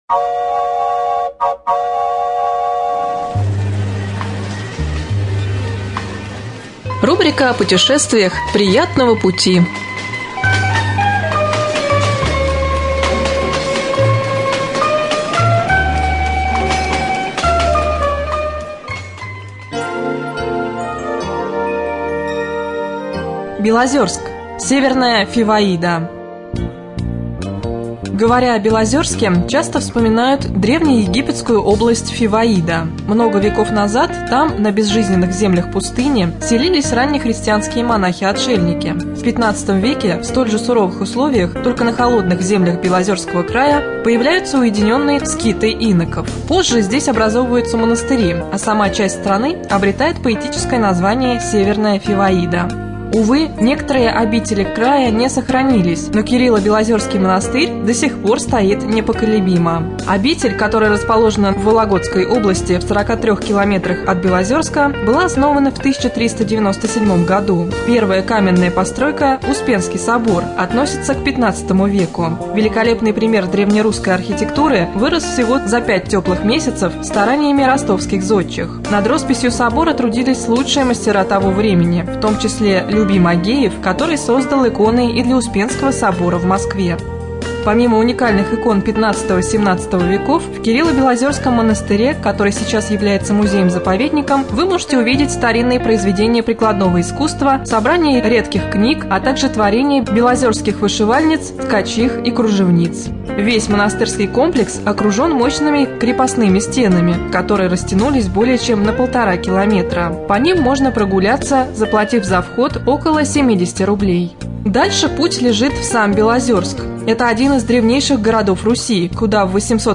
Рубрика о путешествиях. Приятного пути! Белозерск. Северная Фиваида. Говоря о Белозерске, часто вспоминают древнеегипетскую область Фиваида. Много веков назад там, на безжизненных землях пустыни, селились раннехристианские монахи-отшельники. В 15 веке в столь же суровых условиях, только на холодных землях Белозерского края, появляются уединенные скиты иноков. Позже здесь образовываются монастыри, а сама часть страны обретает поэтическое название Северная Фиваида. Увы, некоторые обители края не сохранились, но Кирилло-Белозерский монастырь до сих пор стоит непоколебимо. Обитель, которая расположена в Вологодской области в 43 километрах от Белозерска, была основана в 1397 году. Первая каменная постройка – Успенский собор, относится к 15 веку. Великолепный пример древнерусской архитектуры вырос всего за 5 теплых месяцев стараниями ростовских зодчих. Над росписью собора трудились лучшие мастера того времени, в том числе Любим Агеев, который создал иконы и для Успенского собора в Москве. Помимо уникальных икон 15-17 веков, в Кирилло-Белозерском монастыре, который сейчас является музеем-заповедником, вы можете увидеть старинные произведения прикладного искусства, собрание редких книг, а также творения белозерских вышивальниц, ткачих и кружевниц. Весь монастырский комплекс окружен мощными крепостными стенами, которые растянулись более чем на 1,5 километра. По ним можно прогуляться, заплатив за вход около 70 рублей. Дальше путь лежит в сам Белозерск. Это один из древнейших городов Руси, куда в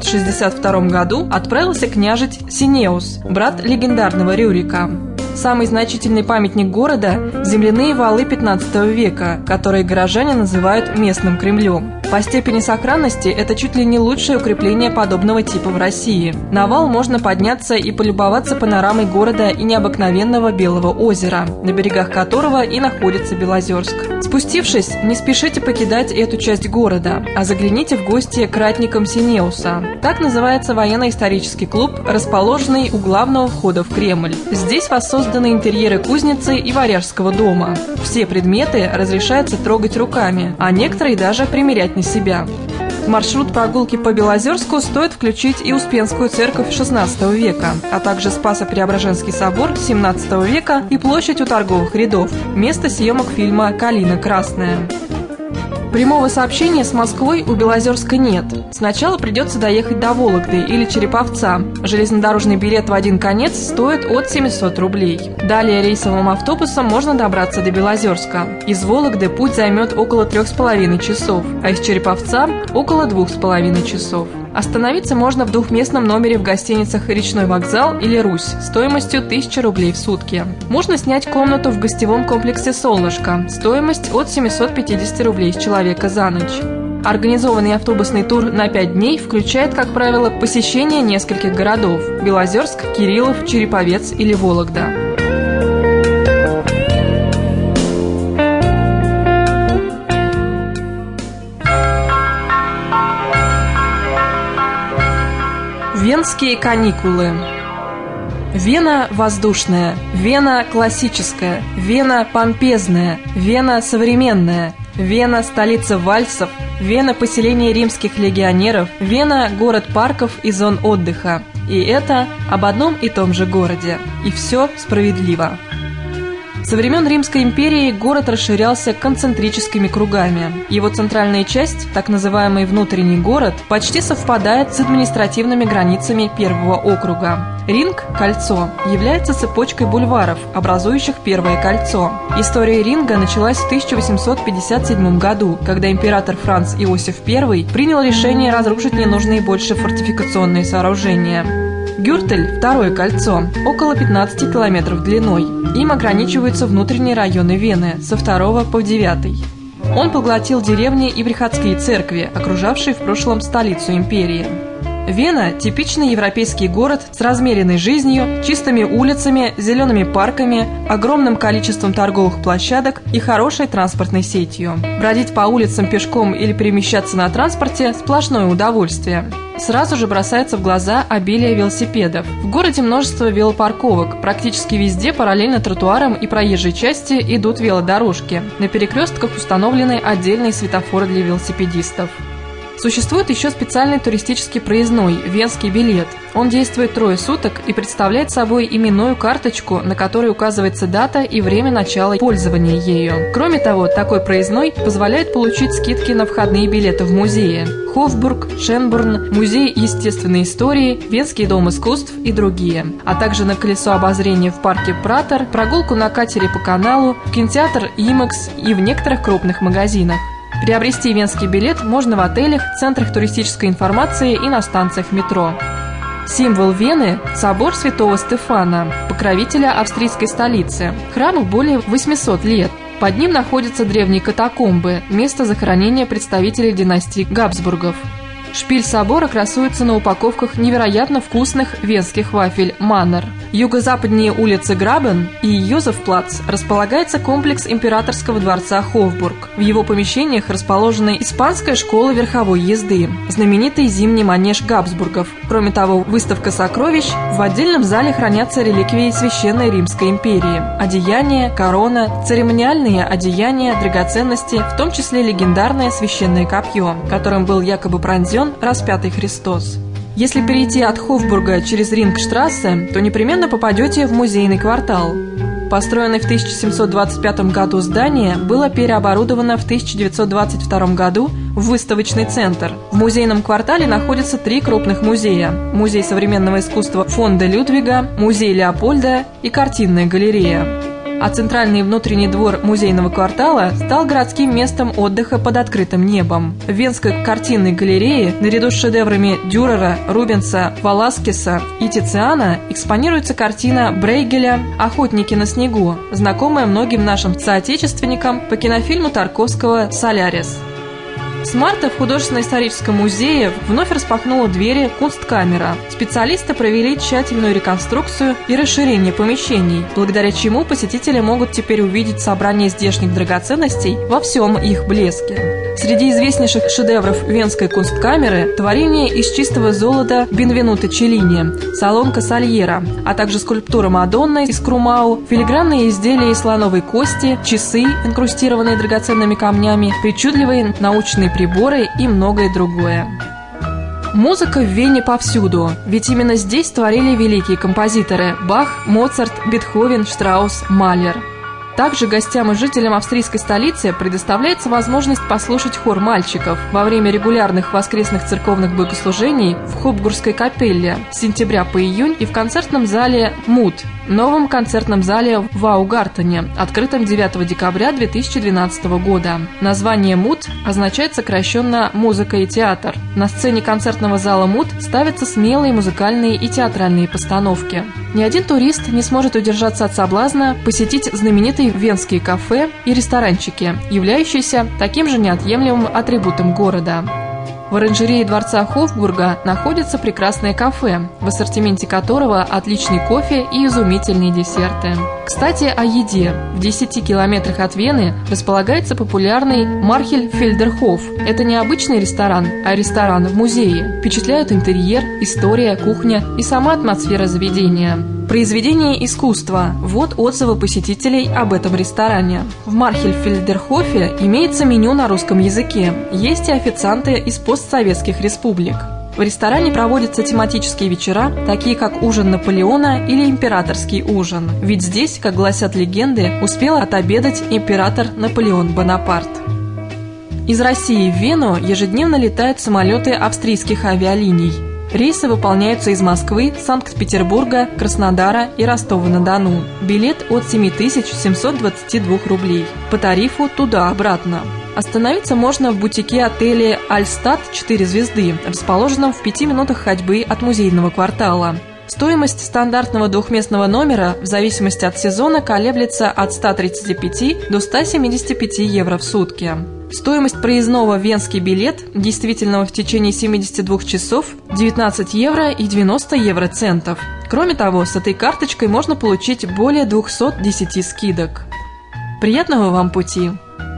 862 году отправился княжить Синеус, брат легендарного Рюрика. Самый значительный памятник города – земляные валы 15 века, которые горожане называют местным Кремлем. По степени сохранности это чуть ли не лучшее укрепление подобного типа в России. На вал можно подняться и полюбоваться панорамой города и необыкновенного Белого озера, на берегах которого и находится Белозерск. Спустившись, не спешите покидать эту часть города, а загляните в гости к ратникам Синеуса. Так называется военно-исторический клуб, расположенный у главного входа в Кремль. Здесь воссозданы интерьеры кузницы и варяжского дома. Все предметы разрешается трогать руками, а некоторые даже примерять на себя. В маршрут прогулки по Белозерску стоит включить и Успенскую церковь XVI века, а также Спасо-Преображенский собор XVII века и площадь у торговых рядов, место съемок фильма «Калина красная». Прямого сообщения с Москвой у Белозерска нет. Сначала придется доехать до Вологды или Череповца. Железнодорожный билет в один конец стоит от 700 рублей. Далее рейсовым автобусом можно добраться до Белозерска. Из Вологды путь займет около 3,5 часов, а из Череповца – около 2,5 часов. Остановиться можно в двухместном номере в гостиницах «Речной вокзал» или «Русь» стоимостью 1000 рублей в сутки. Можно снять комнату в гостевом комплексе «Солнышко», стоимость от 750 рублей с человека за ночь. Организованный автобусный тур на 5 дней включает, как правило, посещение нескольких городов – Белозерск, Кириллов, Череповец или Вологда. Венские каникулы. Вена воздушная, Вена классическая, Вена помпезная, Вена современная, Вена – столица вальсов, Вена – поселение римских легионеров, Вена – город парков и зон отдыха. И это об одном и том же городе. И все справедливо. Со времен Римской империи город расширялся концентрическими кругами. Его центральная часть, так называемый внутренний город, почти совпадает с административными границами первого округа. Ринг, кольцо, является цепочкой бульваров, образующих первое кольцо. История ринга началась в 1857 году, когда император Франц Иосиф I принял решение разрушить ненужные больше фортификационные сооружения. Гюртель – второе кольцо, около 15 километров длиной. Им ограничиваются внутренние районы Вены со 2 по 9. Он поглотил деревни и приходские церкви, окружавшие в прошлом столицу империи. Вена – типичный европейский город с размеренной жизнью, чистыми улицами, зелеными парками, огромным количеством торговых площадок и хорошей транспортной сетью. Бродить по улицам пешком или перемещаться на транспорте – сплошное удовольствие. сразу же бросается в глаза обилие велосипедов. В городе множество велопарковок. Практически везде параллельно тротуарам и проезжей части идут велодорожки. На перекрестках установлены отдельные светофоры для велосипедистов. Существует еще специальный туристический проездной «Венский билет». Он действует 3 суток и представляет собой именную карточку, на которой указывается дата и время начала пользования ею. Кроме того, такой проездной позволяет получить скидки на входные билеты в музеи – Хофбург, Шенборн, Музей естественной истории, Венский дом искусств и другие, а также на колесо обозрения в парке Пратер, прогулку на катере по каналу, в кинотеатр «Имакс» и в некоторых крупных магазинах. Приобрести венский билет можно в отелях, центрах туристической информации и на станциях метро. Символ Вены – собор Святого Стефана, покровителя австрийской столицы. Храму более 800 лет. Под ним находятся древние катакомбы, место захоронения представителей династии Габсбургов. Шпиль собора красуется на упаковках невероятно вкусных венских вафель «Маннер». Юго-западнее улицы Грабен и Йозефплац располагается комплекс императорского дворца Хофбург. В его помещениях расположена испанская школа верховой езды, знаменитый зимний манеж Габсбургов. Кроме того, выставка сокровищ, в отдельном зале хранятся реликвии Священной Римской империи, одеяния, корона, церемониальные одеяния, драгоценности, в том числе легендарное священное копье, которым был якобы пронзен распятый Христос. Если перейти от Хофбурга через Рингштрассе, то непременно попадете в музейный квартал. Построенное в 1725 году здание было переоборудовано в 1922 году в выставочный центр. В музейном квартале находятся 3 крупных музея – Музей современного искусства фонда Людвига, Музей Леопольда и Картинная галерея. А центральный и внутренний двор музейного квартала стал городским местом отдыха под открытым небом. В Венской картинной галерее наряду с шедеврами Дюрера, Рубенса, Веласкеса и Тициана экспонируется картина Брейгеля «Охотники на снегу», знакомая многим нашим соотечественникам по кинофильму Тарковского «Солярис». С марта в художественно-историческом музее вновь распахнула двери Кунсткамера. Специалисты провели тщательную реконструкцию и расширение помещений, благодаря чему посетители могут теперь увидеть собрание здешних драгоценностей во всем их блеске. Среди известнейших шедевров Венской Кунсткамеры творение из чистого золота Бенвенуто Челлини, Солонка Сальера, а также скульптура Мадонны из Крумау, филигранные изделия из слоновой кости, часы, инкрустированные драгоценными камнями, причудливые научные приборы и многое другое. Музыка в Вене повсюду, ведь именно здесь творили великие композиторы Бах, Моцарт, Бетховен, Штраус, Малер. Также гостям и жителям австрийской столицы предоставляется возможность послушать хор мальчиков во время регулярных воскресных церковных богослужений в Хопбургской капелле с сентября по июнь и в концертном зале «Мут», новом концертном зале в Аugартене, открытом 9 декабря 2012 года. Название «Мут» означает сокращенно «музыка и театр». На сцене концертного зала «Мут» ставятся смелые музыкальные и театральные постановки. Ни один турист не сможет удержаться от соблазна посетить знаменитые венские кафе и ресторанчики, являющиеся таким же неотъемлемым атрибутом города. В оранжерее дворца Хофбурга находится прекрасное кафе, в ассортименте которого отличный кофе и изумительные десерты. Кстати, о еде. В 10 километрах от Вены располагается популярный Мархельфельдерхоф. Это не обычный ресторан, а ресторан в музее. Впечатляют интерьер, история, кухня и сама атмосфера заведения. Произведение искусства. Вот отзывы посетителей об этом ресторане. В Мархельфельдерхофе имеется меню на русском языке. Есть и официанты из постсоветских республик. В ресторане проводятся тематические вечера, такие как ужин Наполеона или императорский ужин. Ведь здесь, как гласят легенды, успел отобедать император Наполеон Бонапарт. Из России в Вену ежедневно летают самолеты австрийских авиалиний. Рейсы выполняются из Москвы, Санкт-Петербурга, Краснодара и Ростова-на-Дону. Билет от 7722 рублей. По тарифу туда-обратно. Остановиться можно в бутике отеля «Альстад» 4 звезды, расположенном в 5 минутах ходьбы от музейного квартала. Стоимость стандартного двухместного номера в зависимости от сезона колеблется от 135 до 175 евро в сутки. Стоимость проездного «Венский билет», действительного в течение 72 часов, 19 евро и 90 евроцентов. Кроме того, с этой карточкой можно получить более 210 скидок. Приятного вам пути!